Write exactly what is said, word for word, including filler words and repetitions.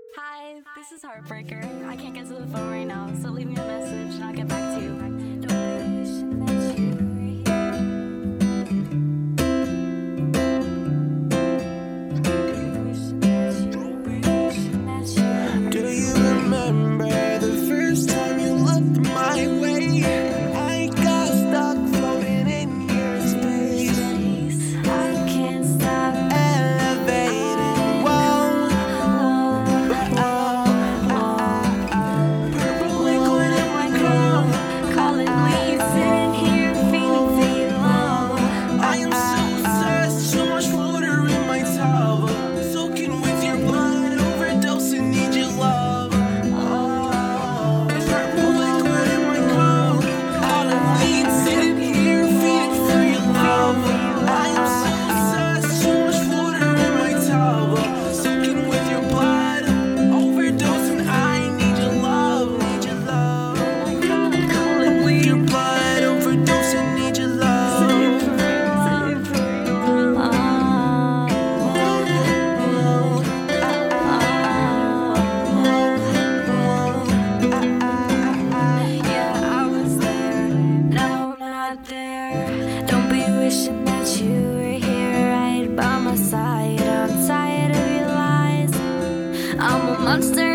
Hi, this is Heartbreaker. I can't get to the phone right now, so leave me a message and I'll get back to you. Don't be wishing that you were here. Do you remember the first time you looked my way? I got stuck floating in your space. I can't stop Elevating, whoa, purple liquid in my crown. calling me, sitting here feeling for you. I am so obsessed, so much water in my tub, soaking with your blood, overdosing, need your love. Oh, purple liquid in my crown, calling me, sitting here feeding for your love. I am so obsessed, so much water in my tub, soaking with your blood, overdosing, I need your love, need your love. Calling with your blood, overdosing, need your love. Yeah, I was there, no, not there. Don't be wishing that you were here right by my side. I'm tired of your lies. I'm a monster